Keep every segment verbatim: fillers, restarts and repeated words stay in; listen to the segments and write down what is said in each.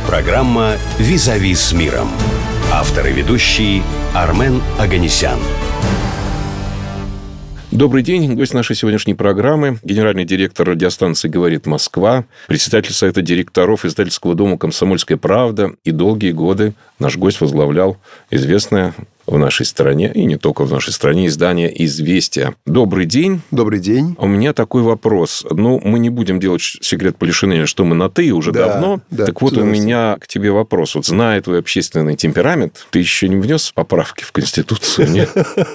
Программа «Визави с миром». Автор и ведущий Армен Оганесян. Добрый день. Гость нашей сегодняшней программы – генеральный директор радиостанции «Говорит Москва», председатель совета директоров издательского дома «Комсомольская правда». И долгие годы наш гость возглавлял известное в нашей стране, и не только в нашей стране, издание «Известия». Добрый день. Добрый день. У меня такой вопрос. Ну, мы не будем делать секрет Полишинеля, что мы на «ты» уже да, давно. Да, так вот, у меня к тебе вопрос. Вот, зная твой общественный темперамент, ты еще не внес поправки в Конституцию, нет?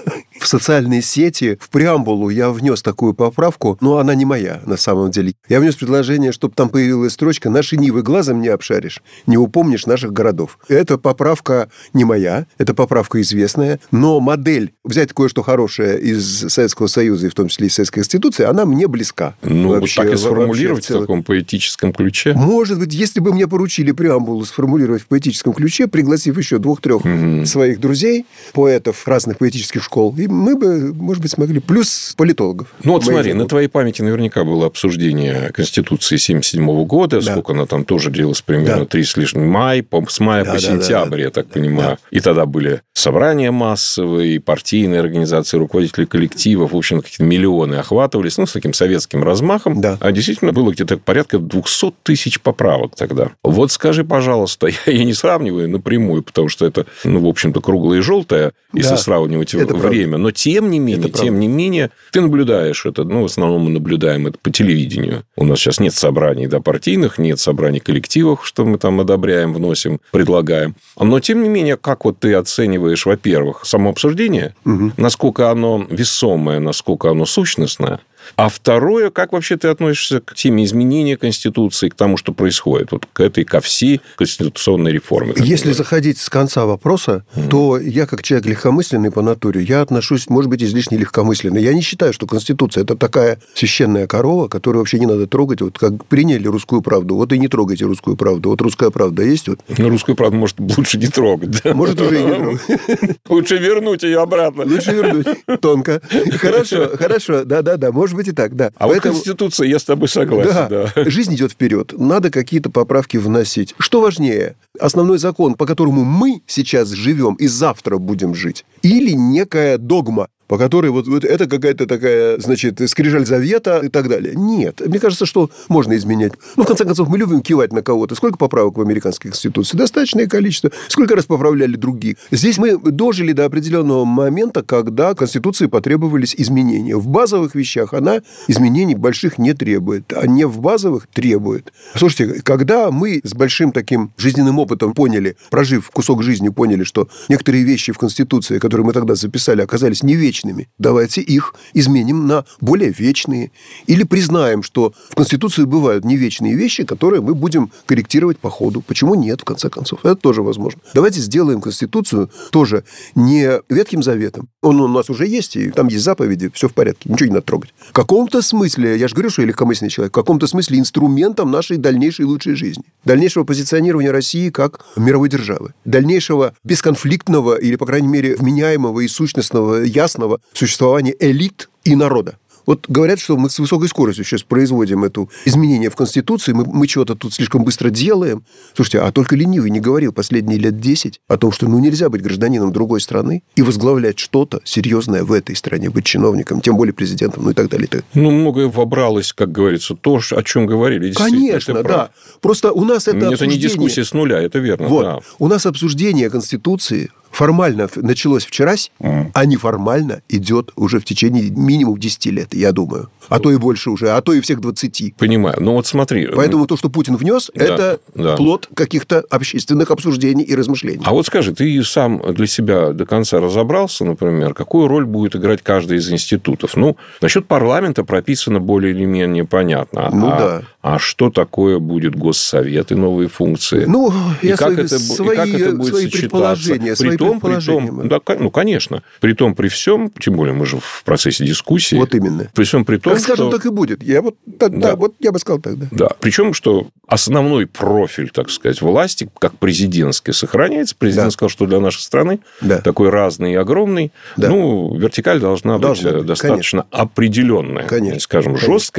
В социальные сети, в преамбулу я внес такую поправку, но она не моя на самом деле. Я внес предложение, чтобы там появилась строчка «Наши Нивы глазом не обшаришь, не упомнишь наших городов». Эта поправка не моя, это поправка известная, но модель, взять кое-что хорошее из Советского Союза, и в том числе из Советской Конституции, она мне близка. Ну, вообще, вот так и сформулировать в, в таком поэтическом ключе? Может быть, если бы мне поручили преамбулу сформулировать в поэтическом ключе, пригласив еще двух-трех mm-hmm. своих друзей, поэтов разных поэтических школ, и мы бы, может быть, смогли. Плюс политологов. Ну, вот смотри, на твоей памяти наверняка было обсуждение Конституции семьдесят седьмого года. Да. Сколько она там тоже длилась? Примерно да. три с лишним май. С мая да, по да, сентябрь, да, да. я так понимаю. Да. И тогда были собрания массовые, партийные организации, руководители коллективов. В общем, какие-то миллионы охватывались. Ну, с таким советским размахом. Да. А действительно было где-то порядка двести тысяч поправок тогда. Вот скажи, пожалуйста, я, я не сравниваю напрямую, потому что это, ну, в общем-то, круглое и желтое, если да. сравнивать это время. Правда. Но тем не менее, это тем не менее, ты наблюдаешь это, ну, в основном мы наблюдаем это по телевидению. У нас сейчас нет собраний, да, партийных, нет собраний коллективов, что мы там одобряем, вносим, предлагаем. Но, тем не менее, как вот ты оцениваешь, во-первых, само обсуждение, угу. насколько оно весомое, насколько оно сущностное, а второе, как вообще ты относишься к теме изменения Конституции, к тому, что происходит, вот к этой, ко всей конституционной реформе? Если заходить с конца вопроса, mm-hmm. то я, как человек легкомысленный по натуре, я отношусь, может быть, излишне легкомысленно. Я не считаю, что Конституция – это такая священная корова, которую вообще не надо трогать. Вот как приняли русскую правду, вот и не трогайте русскую правду. Вот русская правда есть? Вот. Ну, русскую правду, может, лучше не трогать. Да? Может, уже и не трогать. Лучше вернуть ее обратно. Лучше вернуть. Тонко. Хорошо, хорошо. Да-да-да. Может быть и так, да. А Поэтому... вот Конституция, я с тобой согласен. Да. Да. Жизнь идет вперед. Надо какие-то поправки вносить. Что важнее? Основной закон, по которому мы сейчас живем и завтра будем жить, или некая догма, по которой вот, вот это какая-то такая, значит, скрижаль завета и так далее. Нет. Мне кажется, что можно изменять. Ну, в конце концов, мы любим кивать на кого-то. Сколько поправок в американской Конституции? Достаточное количество. Сколько раз поправляли другие? Здесь мы дожили до определенного момента, когда Конституции потребовались изменения. В базовых вещах она изменений больших не требует, а не в базовых требует. Слушайте, когда мы с большим таким жизненным опытом поняли, прожив кусок жизни, поняли, что некоторые вещи в Конституции, которые мы тогда записали, оказались не вечными, давайте их изменим на более вечные. Или признаем, что в Конституции бывают не вечные вещи, которые мы будем корректировать по ходу. Почему нет, в конце концов? Это тоже возможно. Давайте сделаем Конституцию тоже не Ветхим Заветом. Он у нас уже есть, и там есть заповеди, все в порядке, ничего не надо трогать. В каком-то смысле, я же говорю, что я легкомысленный человек, в каком-то смысле инструментом нашей дальнейшей лучшей жизни. Дальнейшего позиционирования России как мировой державы. Дальнейшего бесконфликтного или, по крайней мере, вменяемого и сущностного, ясного существования элит и народа. Вот говорят, что мы с высокой скоростью сейчас производим это изменение в Конституции, мы, мы чего-то тут слишком быстро делаем. Слушайте, а только ленивый не говорил последние лет десять о том, что ну нельзя быть гражданином другой страны и возглавлять что-то серьезное в этой стране, быть чиновником, тем более президентом, ну и так далее. Ну, многое вобралось, как говорится, то, о чем говорили. Конечно, да. Просто у нас это, это обсуждение... не дискуссия с нуля, это верно. Вот. Да. У нас обсуждение Конституции формально началось вчерась, mm. а неформально идет уже в течение минимум десяти лет, я думаю. А то и больше уже, а то и всех двадцати. Понимаю. Ну, вот смотри. Поэтому то, что Путин внес, да, это да. плод каких-то общественных обсуждений и размышлений. А вот скажи, ты сам для себя до конца разобрался, например, какую роль будет играть каждый из институтов? Ну, насчет парламента прописано более или менее понятно. Ну, а, да. А что такое будет Госсовет и новые функции? Ну, и я как свои, это, свои, и как это будет свои сочетаться? предположения. При Свои том, при том, да, ну, конечно. При том, при всем, тем более мы же в процессе дискуссии. Вот именно. При всем, при том, как скажем, что... так и будет. Я вот, да, да. Да, вот я бы сказал тогда. Да. Причем, что основной профиль, так сказать, власти, как президентский, сохраняется. Президент да. сказал, что для нашей страны да. такой разный и огромный. Да. Ну, вертикаль должна, должна быть, быть достаточно конечно. определенная, конечно. скажем, конечно. жесткая.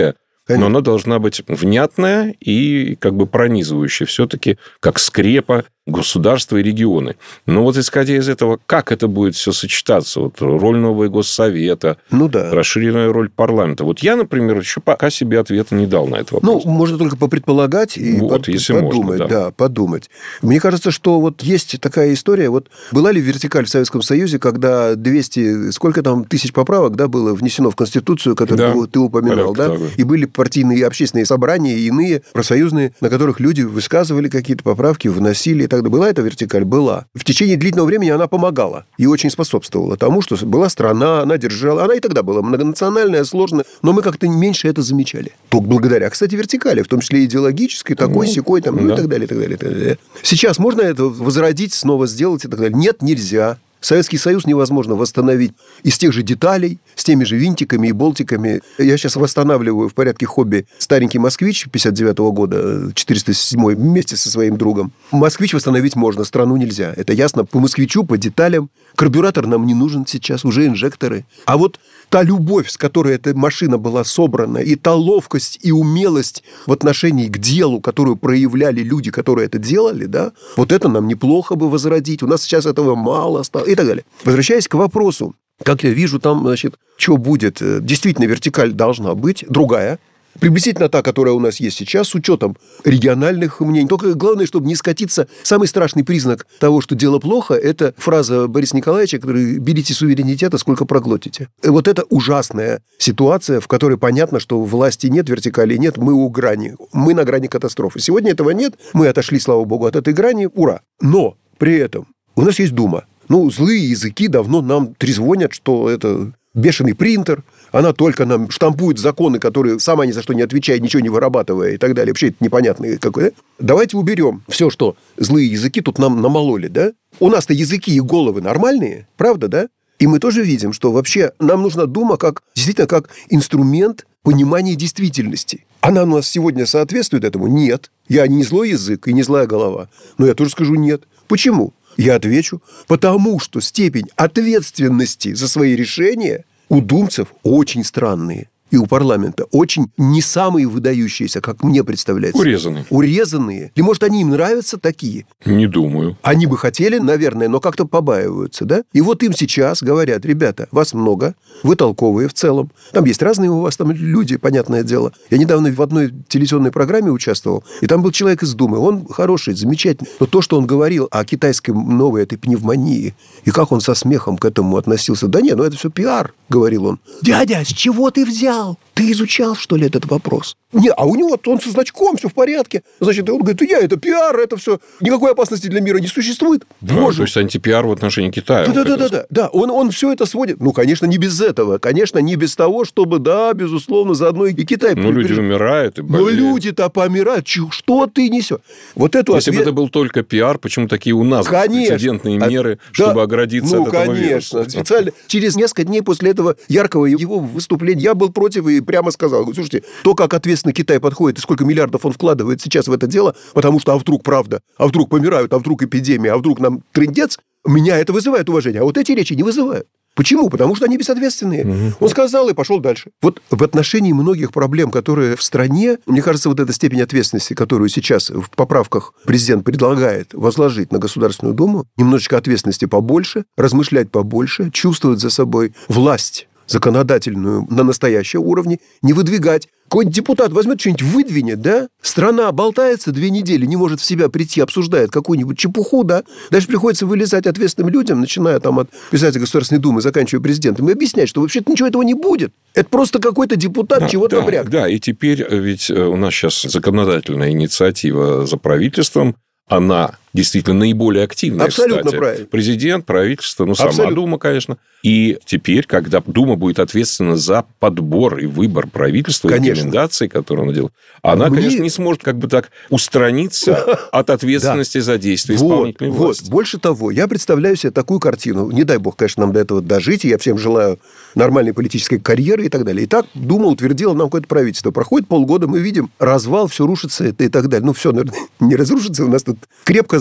Но она должна быть внятная и как бы пронизывающая все-таки, как скрепа государства и регионы. Но вот исходя из этого, как это будет все сочетаться? Вот роль нового госсовета, ну, да. расширенная роль парламента. Вот я, например, еще пока себе ответа не дал на этот вопрос. Ну, можно только попредполагать и вот, под, если подумать. Можно, да. да, подумать. Мне кажется, что вот есть такая история. Вот была ли вертикаль в Советском Союзе, когда двести, сколько там, тысяч поправок, да, было внесено в Конституцию, которую да. ты упоминал, да? да? И были партийные и общественные собрания, и иные профсоюзные, на которых люди высказывали какие-то поправки, вносили и так далее. Была эта вертикаль? Была. В течение длительного времени она помогала и очень способствовала тому, что была страна, она держала. Она и тогда была многонациональная, сложная, но мы как-то меньше это замечали. Только благодаря, кстати, вертикали, в том числе идеологической, такой, сякой, там, ну, да. и так далее, и так далее, и так далее. Сейчас можно это возродить, снова сделать и так далее? Нет, нельзя. Советский Союз невозможно восстановить из тех же деталей, с теми же винтиками и болтиками. Я сейчас восстанавливаю в порядке хобби старенький «Москвич» пятьдесят девятого года, четыреста седьмой, вместе со своим другом. «Москвич» восстановить можно, страну нельзя. Это ясно по «Москвичу», по деталям. Карбюратор нам не нужен сейчас, уже инжекторы. А вот та любовь, с которой эта машина была собрана, и та ловкость и умелость в отношении к делу, которую проявляли люди, которые это делали, да, вот это нам неплохо бы возродить. У нас сейчас этого мало стало и так далее. Возвращаясь к вопросу, как я вижу там, значит, что будет, действительно, вертикаль должна быть другая, приблизительно та, которая у нас есть сейчас, с учетом региональных мнений. Только главное, чтобы не скатиться. Самый страшный признак того, что дело плохо, это фраза Бориса Николаевича, который «берите суверенитета, сколько проглотите». И вот это ужасная ситуация, в которой понятно, что власти нет, вертикали нет, мы у грани. Мы на грани катастрофы. Сегодня этого нет, мы отошли, слава богу, от этой грани, ура. Но при этом у нас есть Дума. Ну, злые языки давно нам трезвонят, что это бешеный принтер, она только нам штампует законы, которые сама ни за что не отвечает, ничего не вырабатывая и так далее. Вообще это непонятно какое. Давайте уберем все, что злые языки тут нам намололи, да? У нас-то языки и головы нормальные, правда, да? И мы тоже видим, что вообще нам нужна Дума как, действительно, как инструмент понимания действительности. Она у нас сегодня соответствует этому? Нет. Я не злой язык и не злая голова. Но я тоже скажу нет. Почему? Я отвечу, потому что степень ответственности за свои решения у думцев очень странные. И у парламента очень не самые выдающиеся, как мне представляется. Урезанные. Урезанные. Или, может, они им нравятся такие? Не думаю. Они бы хотели, наверное, но как-то побаиваются, да? И вот им сейчас говорят: ребята, вас много, вы толковые в целом. Там есть разные у вас там люди, понятное дело. Я недавно в одной телевизионной программе участвовал, и там был человек из Думы. Он хороший, замечательный. Но то, что он говорил о китайской новой этой пневмонии, и как он со смехом к этому относился. Да нет, ну это все пиар, говорил он. Дядя, с чего ты взял? Ты изучал, что ли, этот вопрос? Не, а у него он со значком, все в порядке. Значит, он говорит: я, это пиар, это все. Никакой опасности для мира не существует. Боже. То есть антипиар в отношении Китая. Да, да, да, да, да. Он, он все это сводит. Ну, конечно, не без этого. Конечно, не без того, чтобы, да, безусловно, заодно и Китай. Ну, люди умирают и болеют. Но люди-то помирают. Что ты несешь? Вот эту Если ответ... бы это был только пиар, почему такие у нас прецедентные а... меры, да. чтобы оградиться ну, от этого конечно. вируса? Специально. Через несколько дней после этого яркого его выступления я был против и прямо сказал: слушайте, то, как ответственно Китай подходит и сколько миллиардов он вкладывает сейчас в это дело, потому что а вдруг правда, а вдруг помирают, а вдруг эпидемия, а вдруг нам трындец, меня это вызывает уважение. А вот эти речи не вызывают. Почему? Потому что они безответственные. Угу. Он сказал и пошел дальше. Вот в отношении многих проблем, которые в стране, мне кажется, вот эта степень ответственности, которую сейчас в поправках президент предлагает возложить на Государственную Думу, немножечко ответственности побольше, размышлять побольше, чувствовать за собой власть законодательную на настоящем уровне, не выдвигать. Какой-нибудь депутат возьмет что-нибудь, выдвинет, да? Страна болтается две недели, не может в себя прийти, обсуждает какую-нибудь чепуху, да? Дальше приходится вылезать ответственным людям, начиная там от председателя Государственной Думы, заканчивая президентом, и объяснять, что вообще-то ничего этого не будет. Это просто какой-то депутат да, чего-то да, брякнет. Да, и теперь ведь у нас сейчас законодательная инициатива за правительством, она действительно наиболее активная. Абсолютно кстати. Правильно. Президент, правительство, ну, сама Абсолютно. Дума, конечно. И теперь, когда Дума будет ответственна за подбор и выбор правительства, конечно. Рекомендаций, которые она делает, она, Мне... конечно, не сможет как бы так устраниться от ответственности за действия исполнительной власти. Вот. Больше того, я представляю себе такую картину. Не дай бог, конечно, нам до этого дожить, и я всем желаю нормальной политической карьеры и так далее. И так Дума утвердила нам какое-то правительство. Проходит полгода, мы видим развал, все рушится и так далее. Ну, все, наверное, не разрушится. У нас тут крепко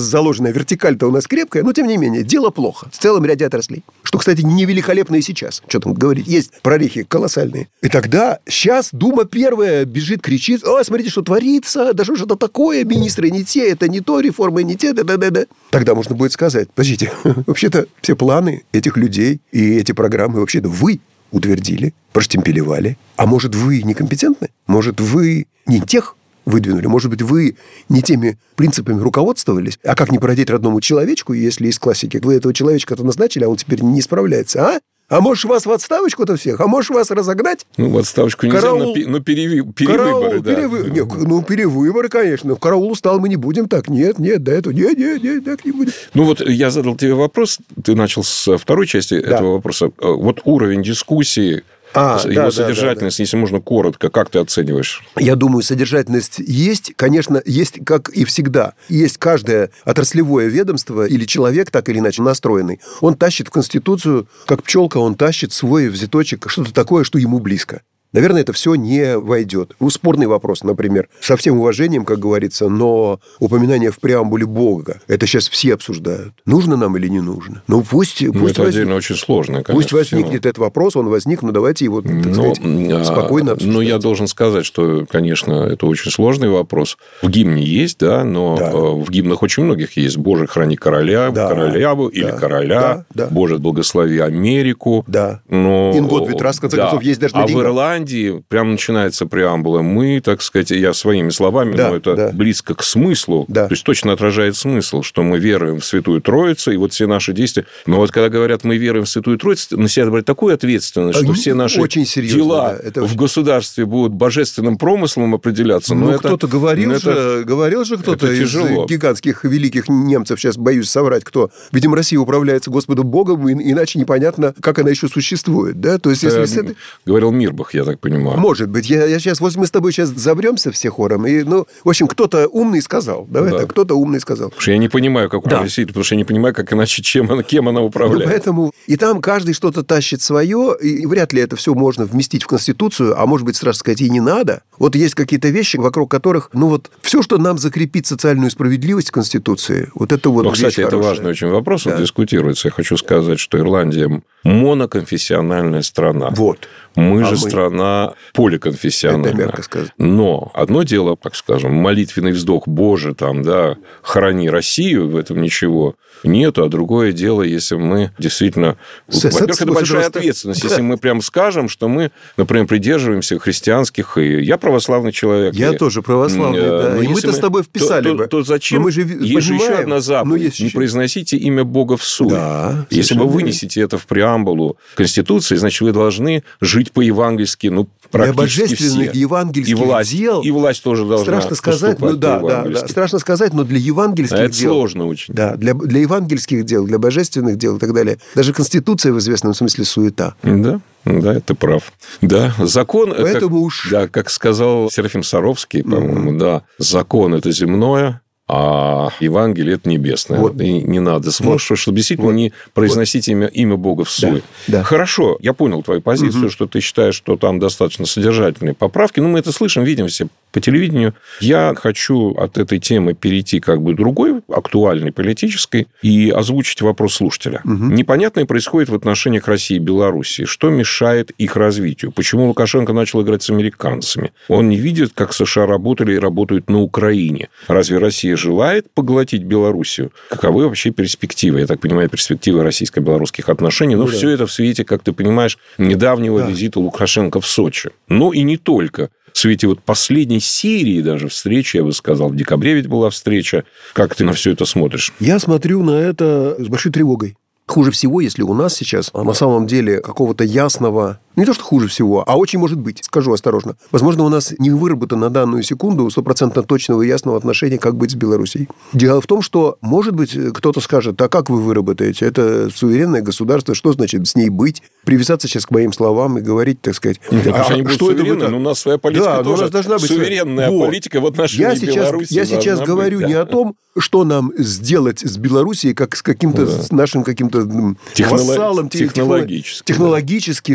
заложенная вертикаль-то у нас крепкая, но, тем не менее, дело плохо в целом ряде отраслей. Что, кстати, не великолепно и сейчас. Что там говорить, есть прорехи колоссальные. И тогда сейчас Дума первая бежит, кричит: «О, смотрите, что творится, да что же это такое, министры не те, это не то, реформы не те, да-да-да-да». Тогда можно будет сказать: подождите, вообще-то все планы этих людей и эти программы вообще-то вы утвердили, проштемпелевали. А может, вы некомпетентны? Может, вы не тех выдвинули? Может быть, вы не теми принципами руководствовались? А как не породить родному человечку, если из классики вы этого человечка-то назначили, а он теперь не справляется, а? А можешь вас в отставочку-то всех? А можешь вас разогнать? Ну, в отставочку нельзя, караул, но, но переви, перевыборы, караул, да. Перевы... Не, ну, перевыборы, конечно. В караул устал, мы не будем так. Нет, нет, до этого. Нет, нет, нет, так не будем. Ну, вот я задал тебе вопрос. Ты начал с второй части да. этого вопроса. Вот уровень дискуссии, а, его да, содержательность, да, да, да. если можно коротко, как ты оцениваешь? Я думаю, содержательность есть. Конечно, есть, как и всегда. Есть каждое отраслевое ведомство или человек, так или иначе настроенный. Он тащит в Конституцию, как пчелка, он тащит свой взяточек, что-то такое, что ему близко. Наверное, это все не войдет. Спорный вопрос, например. Со всем уважением, как говорится, но упоминание в преамбуле Бога, это сейчас все обсуждают. Нужно нам или не нужно? Ну, пусть... Ну, пусть это возник... отдельно очень сложно, конечно. Пусть возникнет все. Этот вопрос, он возник, но давайте его, так но, сказать, спокойно обсуждать. Ну, я должен сказать, что, конечно, это очень сложный вопрос. В гимне есть, да, но да. в гимнах очень многих есть. «Боже, храни короля», да. «короляву» да. или «короля», да. Да. «Боже, благослови Америку». Да. Но... «In God we trust», в конце да. концов, есть даже на а деньгах. В Ирландии прям начинается преамбула. Мы, так сказать, я своими словами, да, но это да. близко к смыслу, да. то есть точно отражает смысл, что мы веруем в Святую Троицу, и вот все наши действия... Но вот когда говорят, мы веруем в Святую Троицу, на себя брать такую ответственность, что все наши очень серьезно, дела да. это в очень... государстве будут божественным промыслом определяться. Ну, это, кто-то говорил это, же, говорил же кто-то из тяжело. Гигантских великих немцев, сейчас боюсь соврать, кто. Видимо, Россия управляется Господом Богом, иначе непонятно, как она еще существует, да? То есть, если... Э, это... Говорил Мирбах, я так понимаю. Может быть. Я, я сейчас, вот мы с тобой сейчас забремся все хором, и, ну, в общем, кто-то умный сказал, давай да. так, кто-то умный сказал. Потому что я не понимаю, как да. Россия, потому что я не понимаю, как иначе, чем она, кем она управляет. Ну, поэтому и там каждый что-то тащит свое, и вряд ли это все можно вместить в Конституцию, а может быть, страшно сказать, и не надо. Вот есть какие-то вещи, вокруг которых, ну вот, все, что нам закрепит социальную справедливость в Конституции, вот это вот. Ну, кстати, это хорошая. важный очень вопрос, да. он дискутируется. Я хочу сказать, что Ирландия моноконфессиональная страна. Вот. Мы а же мы... страна поликонфессиональная. Это мягко сказать. Но одно дело, так скажем, молитвенный вздох «Боже, там, да, храни Россию», в этом ничего нету, а другое дело, если мы действительно... С, Во-первых, с, это с, большая с, ответственность, да. если мы прям скажем, что мы, например, придерживаемся христианских... И я православный человек. Я и... тоже православный, да. И мы-то мы... с тобой вписали то, бы. То, то зачем? Мы же есть же еще одна заповедь. Ну, не произносите имя Бога в суе. Да, если вы вынесете это в преамбулу Конституции, значит, вы должны жить по-евангельски, ну, практически для божественных все. евангельских и власть, дел. И власть тоже должна страшно сказать, ну да, да, да, страшно сказать, но для евангельских а дел. Это сложно очень. Да, для, для евангельских дел, для божественных дел и так далее. Даже Конституция в известном смысле суета. Да. Да, ты прав. Да, закон... Поэтому как, уж... Да, как сказал Серафим Саровский, по-моему, mm-hmm. да, закон – это земное, а Евангелие – это небесное. Вот. И не надо. Вот. Что, что действительно вот. Не произносить вот. имя, имя Бога в суе. Да. Да. Хорошо, я понял твою позицию, угу. что ты считаешь, что там достаточно содержательные поправки. Ну, мы это слышим, видим все по телевидению. Я хочу от этой темы перейти как бы другой, актуальной, политической, и озвучить вопрос слушателя. Угу. Непонятное происходит в отношениях России и Белоруссии. Что мешает их развитию? Почему Лукашенко начал играть с американцами? Он не видит, как США работали и работают на Украине. Разве Россия желает поглотить Белоруссию? Каковы вообще перспективы? Я так понимаю, перспективы российско-белорусских отношений. Но ну, все да. это в свете, как ты понимаешь, недавнего да. визита Лукашенко в Сочи. Но и не только. В свете вот последней серии даже встречи, я бы сказал, в декабре ведь была встреча. Как ты на все это смотришь? Я смотрю на это с большой тревогой. Хуже всего, если у нас сейчас на самом деле какого-то ясного... Не то, что хуже всего, а очень может быть, скажу осторожно. Возможно, у нас не выработано на данную секунду стопроцентно точного и ясного отношения, как быть с Белоруссией. Дело в том, что, может быть, кто-то скажет, а как вы выработаете? Это суверенное государство, что значит с ней быть? Привязаться сейчас к моим словам и говорить, так сказать... Нет, а, а что это вы... Но у нас своя политика да, тоже. У нас должна быть суверенная вот. политика в отношении я сейчас, Беларуси. Я сейчас говорю быть, не да. о том, что нам сделать с Белоруссией, как с каким-то да. с нашим каким-то Технолог... вассалом. Технологически. Технологически, да. да.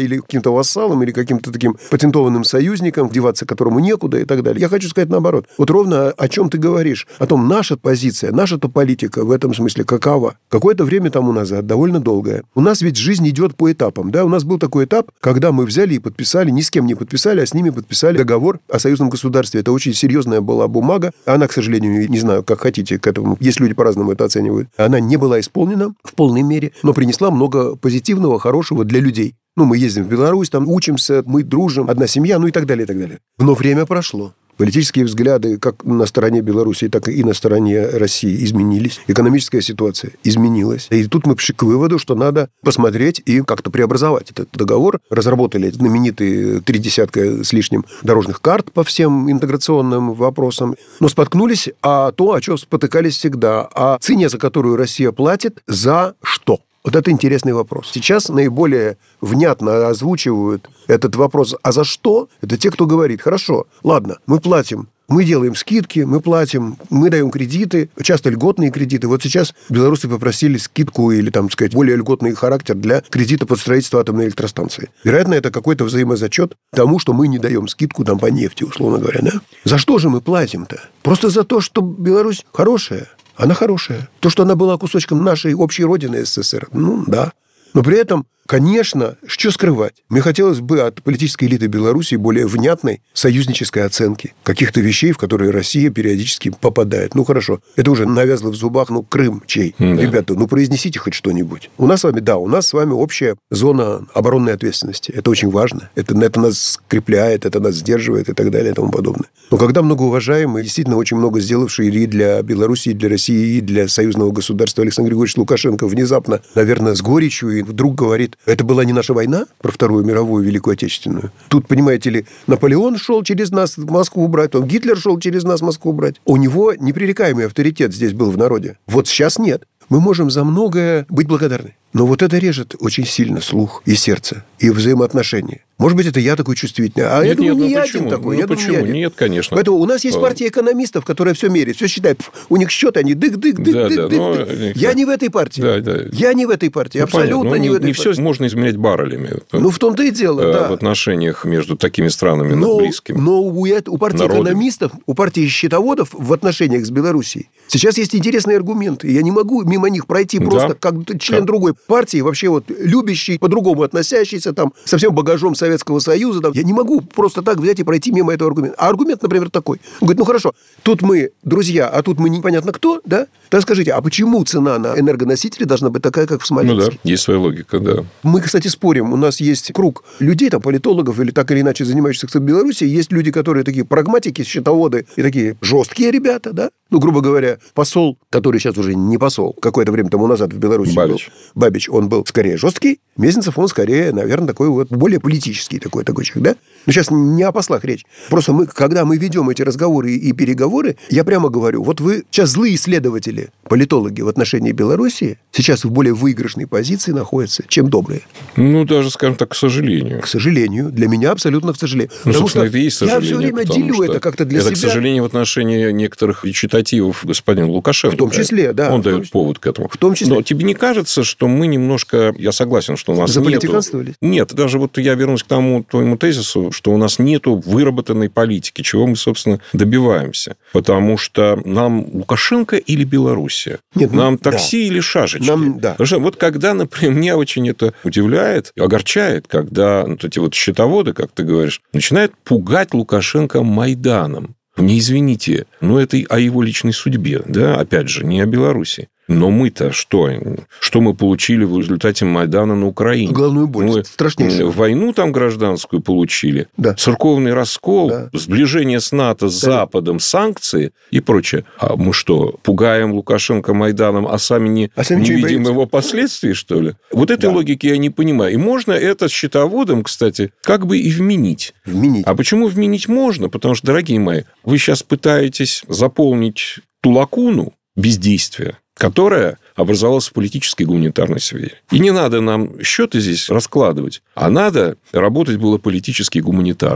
или каким-то вассалом, или каким-то таким патентованным союзником, деваться которому некуда и так далее. Я хочу сказать наоборот. Вот ровно о чем ты говоришь. О том, наша позиция, наша-то политика в этом смысле какова. Какое-то время тому назад, довольно долгое. У нас ведь жизнь идет по этапам. Да? У нас был такой этап, когда мы взяли и подписали, ни с кем не подписали, а с ними подписали договор о союзном государстве. Это очень серьезная была бумага. Она, к сожалению, не знаю, как хотите к этому. Есть люди по-разному это оценивают. Она не была исполнена в полной мере, но принесла много позитивного, хорошего для людей. Ну, мы ездим в Беларусь, там учимся, мы дружим, одна семья, ну и так далее, и так далее. Но время прошло. Политические взгляды как на стороне Беларуси, так и на стороне России изменились. Экономическая ситуация изменилась. И тут мы пришли к выводу, что надо посмотреть и как-то преобразовать этот договор. Разработали знаменитые три десятка с лишним дорожных карт по всем интеграционным вопросам. Но споткнулись о том, о чем спотыкались всегда. О цене, за которую Россия платит, за что? Вот это интересный вопрос. Сейчас наиболее внятно озвучивают этот вопрос. А за что? Это те, кто говорит, хорошо, ладно, мы платим, мы делаем скидки, мы платим, мы даем кредиты, часто льготные кредиты. Вот сейчас белорусы попросили скидку или, там, сказать, более льготный характер для кредита под строительство атомной электростанции. Вероятно, это какой-то взаимозачет тому, что мы не даем скидку там по нефти, условно говоря. Да? За что же мы платим-то? Просто за то, что Беларусь хорошая. Она хорошая. То, что она была кусочком нашей общей родины СССР, ну, да. Но при этом, конечно, что скрывать? Мне хотелось бы от политической элиты Беларуси более внятной союзнической оценки каких-то вещей, в которые Россия периодически попадает. Ну, хорошо, это уже навязло в зубах, ну, Крым чей? Да. Ребята, ну, произнесите хоть что-нибудь. У нас с вами, да, у нас с вами общая зона оборонной ответственности. Это очень важно. Это, это нас скрепляет, это нас сдерживает и так далее и тому подобное. Но когда многоуважаемый, действительно очень много сделавший и для Беларуси, и для России, и для союзного государства Александр Григорьевич Лукашенко внезапно, наверное, с горечью и вдруг говорит, это была не наша война про Вторую мировую Великую Отечественную. Тут, понимаете ли, Наполеон шел через нас Москву брать, он Гитлер шел через нас Москву брать. У него непререкаемый авторитет здесь был в народе. Вот сейчас нет. Мы можем за многое быть благодарны. Но вот это режет очень сильно слух и сердце, и взаимоотношения. Может быть, это я такой чувствительный. А нет, я думаю, нет, не ну я почему? один такой. Ну, я почему? Думаю, я нет, конечно. Поэтому у нас есть партия экономистов, которая все меряет, все считает. У них счет, они дык-дык-дык-дык. Да, да, дык, но... дык. Я не в этой партии. Да, да. Я не в этой партии. Ну, абсолютно не, не в этой не партии. Не все можно измерять баррелями. Ну, в том-то и дело, да. В отношениях между такими странами но, близкими. Но у, у партии народами. Экономистов, у партии счетоводов в отношениях с Белоруссией сейчас есть интересные аргументы. Я не могу мимо них пройти просто да. как член да. другой партии, вообще вот любящий, по-другому относящийся, там, со всем багажом Советского Союза. Там. Я не могу просто так взять и пройти мимо этого аргумента. А аргумент, например, такой. Он говорит, ну хорошо, тут мы друзья, а тут мы непонятно кто, да? Так скажите, а почему цена на энергоносители должна быть такая, как в Смоленске? Ну да, есть своя логика, да. Мы, кстати, спорим. У нас есть круг людей, там, политологов или так или иначе занимающихся в Беларуси. Есть люди, которые такие прагматики, счетоводы и такие жесткие ребята, да? Ну, грубо говоря, посол, который сейчас уже не посол, какое-то время тому назад в Беларуси Бабич. был. Бабич, он был скорее жесткий. Мезенцев, он скорее, наверное, такой вот более политический такой, такой человек, да? Но сейчас не о послах речь. Просто мы, когда мы ведем эти разговоры и переговоры, я прямо говорю, вот вы сейчас злые исследователи, политологи в отношении Белоруссии, сейчас в более выигрышной позиции находятся, чем добрые. Ну, даже, скажем так, к сожалению. К сожалению. Для меня абсолютно к сожалению. Ну, потому что это и есть сожаление. Я все время делю это как-то для это, себя. Это, к сожалению, в отношении некоторых читативов господина Лукашенко. В том числе, да. Он дает повод к этому. В том числе. Но тебе не кажется, что мы немножко... Я согласен, что у нас нету... Нет, даже вот я вернусь к тому твоему тезису, что у нас нету выработанной политики, чего мы, собственно, добиваемся. Потому что нам Лукашенко или Белоруссия? Нет, нам такси да. или шашечки? Нам, да. Потому что вот когда, например, меня очень это удивляет, огорчает, когда вот эти вот счетоводы, как ты говоришь, начинают пугать Лукашенко Майданом. Не извините, но это о его личной судьбе, да, опять же, не о Беларуси. Но мы-то что? Что мы получили в результате Майдана на Украине? Главную боль, мы страшнейшую. Войну там гражданскую получили, да. церковный раскол, да. сближение с НАТО, с да. Западом, санкции и прочее. А мы что, пугаем Лукашенко Майданом, а сами не, а сами не видим боимся? Его последствий, что ли? Вот этой да. логики я не понимаю. И можно это счетоводом, кстати, как бы и вменить. Вменить. А почему вменить можно? Потому что, дорогие мои, вы сейчас пытаетесь заполнить ту лакуну бездействия, которая образовалась в политической и гуманитарной сфере. И не надо нам счеты здесь раскладывать, а надо работать было политически и гуманитарно.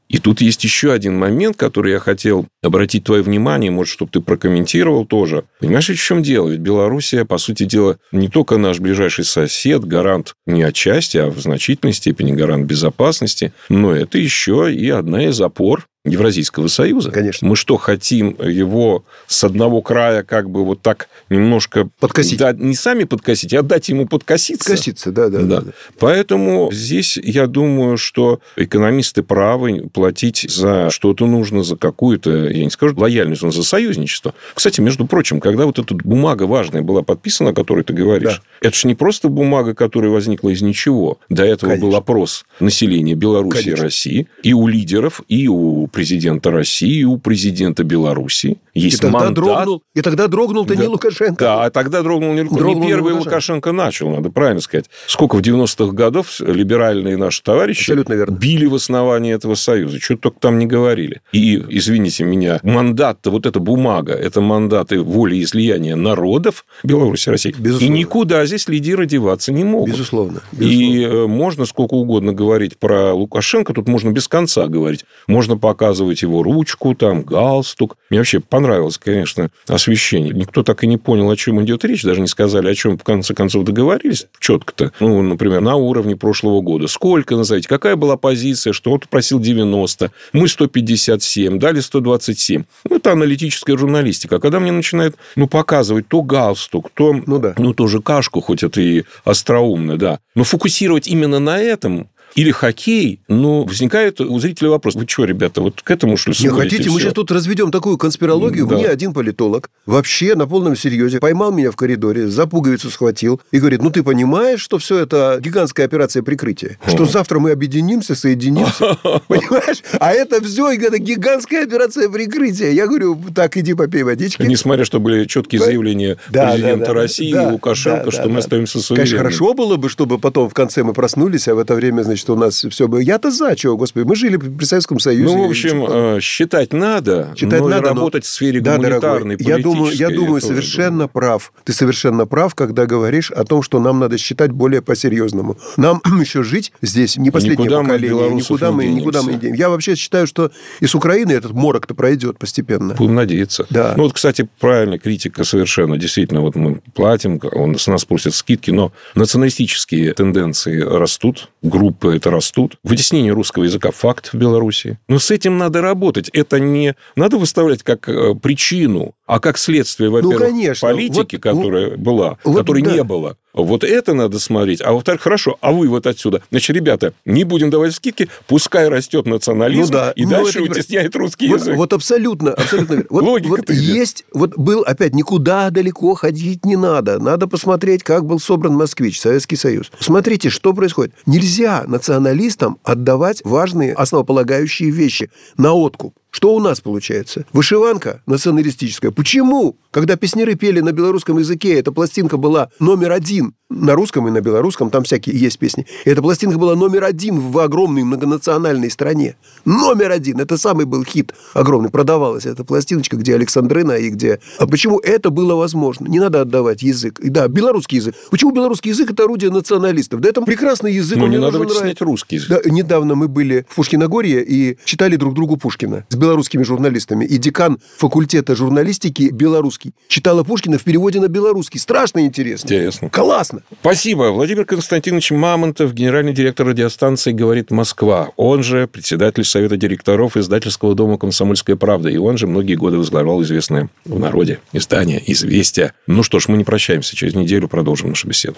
И тут есть еще один момент, который я хотел обратить твое внимание, может, чтобы ты прокомментировал тоже. Понимаешь, в чем дело? Ведь Белоруссия, по сути дела, не только наш ближайший сосед, гарант не отчасти, а в значительной степени гарант безопасности, но это еще и одна из опор Евразийского союза. Конечно. Мы что, хотим его с одного края как бы вот так немножко... Подкосить. Да, не сами подкосить, а дать ему подкоситься. Подкоситься, да, да, да. да. Поэтому здесь, я думаю, что экономисты правы, платить за что-то нужно, за какую-то, я не скажу лояльность, но за союзничество. Кстати, между прочим, когда вот эта бумага важная была подписана, о которой ты говоришь, да. это же не просто бумага, которая возникла из ничего. До этого Конечно. Был опрос населения Беларуси Конечно. И России и у лидеров, и у президента России, и у президента Беларуси. Есть и тогда мандат. Дрогнул, и тогда дрогнул-то да. не Лукашенко. Да, а тогда дрогнул не Лукашенко. Не первый Лукашенко. Лукашенко начал, надо правильно сказать. Сколько в девяностых годах либеральные наши товарищи били в основании этого союза. Что только там не говорили. И, извините меня, мандат-то, вот эта бумага, это мандаты волеизлияния народов Беларуси и России. Безусловно. И никуда здесь лидеры деваться не могут. Безусловно. Безусловно. И можно сколько угодно говорить про Лукашенко, тут можно без конца говорить. Можно показывать его ручку, там, галстук. Мне вообще понравилось, конечно, освещение. Никто так и не понял, о чем идет речь, даже не сказали, о чем в конце концов договорились четко-то. Ну, например, на уровне прошлого года. Сколько, назовите, какая была позиция, что он просил девяносто, мы сто пятьдесят семь, дали сто двадцать семь. Ну, это аналитическая журналистика. А когда мне начинают, ну, показывать то галстук, то, ну, да. ну, тоже кашку, хоть это и остроумно, да. Но фокусировать именно на этом... Или хоккей, ну, возникает у зрителя вопрос. Вы что, ребята, вот к этому шли? Не хотите, все? Мы сейчас тут разведем такую конспирологию. Да. Мне один политолог вообще на полном серьезе поймал меня в коридоре, за пуговицу схватил и говорит, ну, ты понимаешь, что все это гигантская операция прикрытия? Что завтра мы объединимся, соединимся? Понимаешь? А это все это гигантская операция прикрытия. Я говорю, так, иди попей водички. Несмотря, что были четкие заявления президента России и Лукашенко, что мы остаемся суверенными. Конечно, хорошо было бы, чтобы потом в конце мы проснулись, а в это время, значит, что у нас все было. Я-то за, чего, господи, мы жили при Советском Союзе. Ну, в общем, считать надо, считать но надо, и работать но... в сфере да, гуманитарной, политической. Я думаю, я думаю совершенно думаю. прав. Ты совершенно прав, когда говоришь о том, что нам надо считать более по-серьезному. Нам еще жить здесь не последнее никуда поколение. Мы никуда мы, никуда мы не денемся. Я вообще считаю, что и с Украины этот морок-то пройдет постепенно. Будем надеяться. Да. Ну, вот, кстати, правильно, критика совершенно. Действительно, вот мы платим, он с нас просит скидки, но националистические тенденции растут, группы это растут. Вытеснение русского языка – факт в Беларуси. Но с этим надо работать. Это не надо выставлять как причину, а как следствие, во-первых, ну, конечно. политики, вот, которая вот, была, вот, которой да. не было. Вот это надо смотреть. А во-вторых, хорошо, а вы вот отсюда. Значит, ребята, не будем давать скидки, пускай растет национализм, ну, да. и ну, дальше вытесняет русский вот, язык. Вот абсолютно, абсолютно. Вот, вот есть, вот был, опять, никуда далеко ходить не надо. Надо посмотреть, как был собран «Москвич», Советский Союз. Смотрите, что происходит. Нельзя националистам отдавать важные основополагающие вещи на откуп. Что у нас получается? Вышиванка националистическая. Почему? Когда песняры пели на белорусском языке, эта пластинка была номер один. На русском и на белорусском, там всякие есть песни. Эта пластинка была номер один в огромной многонациональной стране. Номер один. Это самый был хит огромный. Продавалась эта пластиночка, где Александрина и где... А почему это было возможно? Не надо отдавать язык. И да, белорусский язык. Почему белорусский язык – это орудие националистов? Да это прекрасный язык. Но не надо вытеснять русский язык. Да, недавно мы были в Пушкиногорье и читали друг другу Пушкина с белорусскими журналистами. И декан факультета журналистики белорусский читала Пушкина в переводе на белорусский. Страшно интересно. Интересно. Классно. Спасибо. Владимир Константинович Мамонтов, генеральный директор радиостанции «Говорит Москва». Он же председатель Совета директоров издательского дома «Комсомольская правда». И он же многие годы возглавлял известное в народе издание «Известия». Ну что ж, мы не прощаемся. Через неделю продолжим нашу беседу.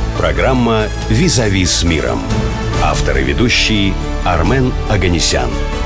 Программа «Визави с миром». Автор и ведущий Армен Оганесян.